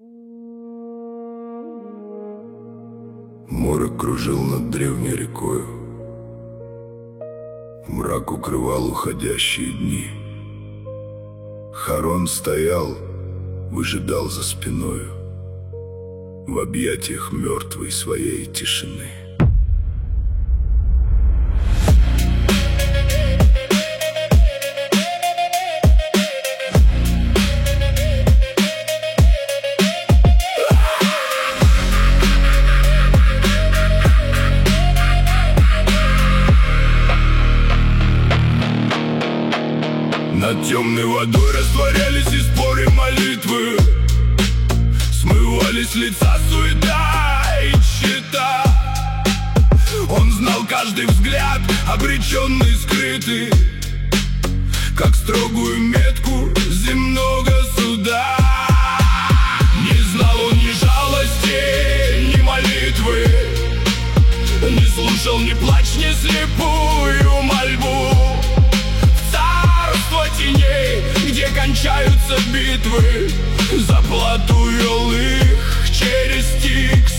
Морок кружил над древней рекою, мрак укрывал уходящие дни. Харон стоял, выжидал за спиною, в объятиях мертвой своей тишины. Над темной водой растворялись и споры молитвы, смывались лица суета и тщета. Он знал каждый взгляд, обреченный, скрытый, как строгую метку земного суда. Не знал он ни жалости, ни молитвы, не слушал ни плач, ни слепую мольбу. Теней, где кончаются битвы, заплату вел их через Стикс,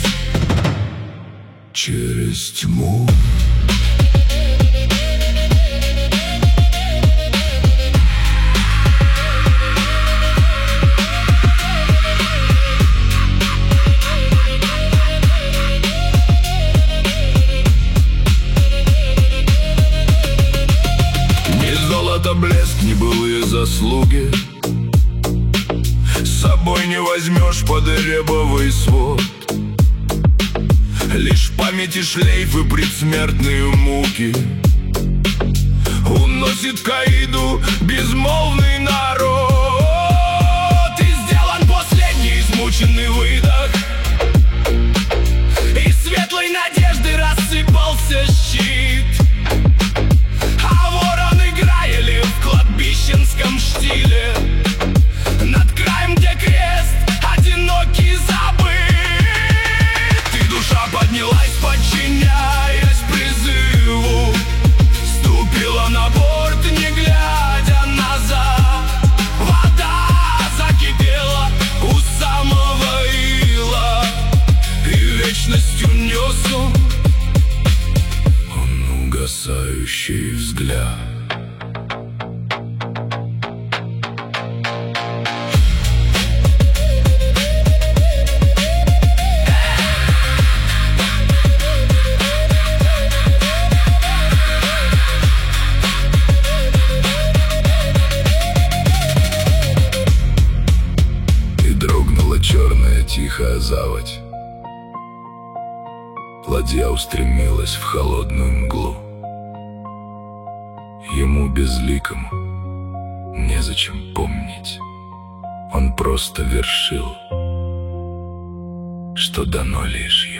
через тьму. Блеск, не былые заслуги, с собой не возьмешь под ребовый свод. Лишь память и шлейф и предсмертные муки уносит к Аиду безмолвный народ. И сделан последний измученный выдох, и светлой надежды рассыпался щит. В кладбищенском штиле, над краем, где крест, одинокий, забыт. И душа поднялась, подчиняясь призыву, ступила на борт, не глядя назад. Вода закипела у самого ила, и вечностью нес он угасающий взгляд. Черная тихая заводь, ладья устремилась в холодную мглу. Ему безликому незачем помнить, он просто вершил, что дано лишь